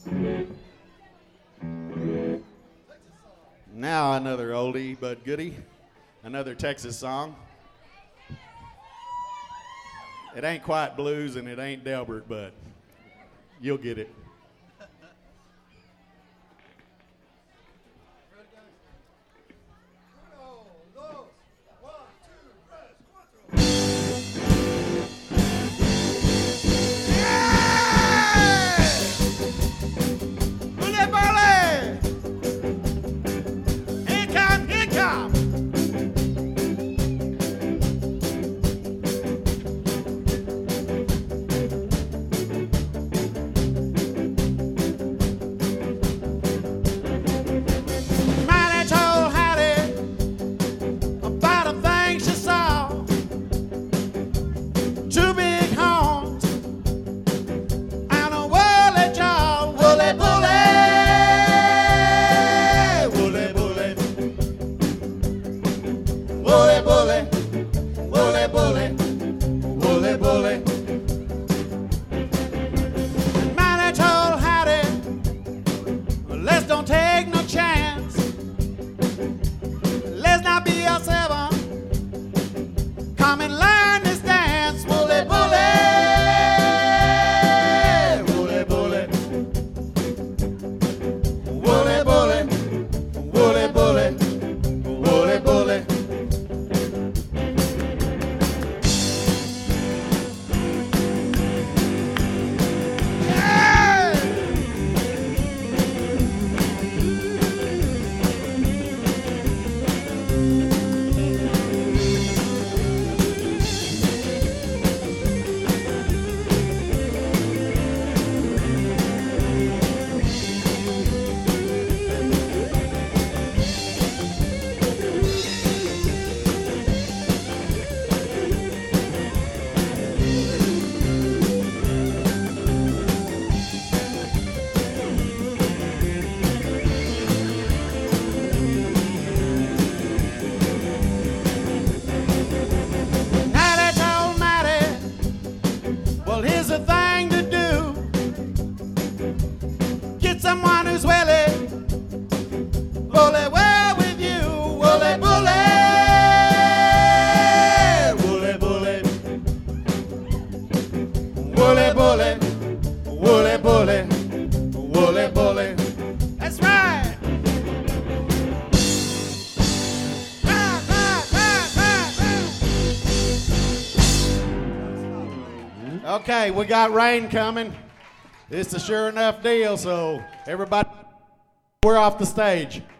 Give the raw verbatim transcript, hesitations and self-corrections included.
Now another oldie but goodie, another Texas song. It ain't quite blues and it ain't Delbert, but you'll get it. Okay, we got rain coming. It's a sure enough deal, so everybody, we're off the stage.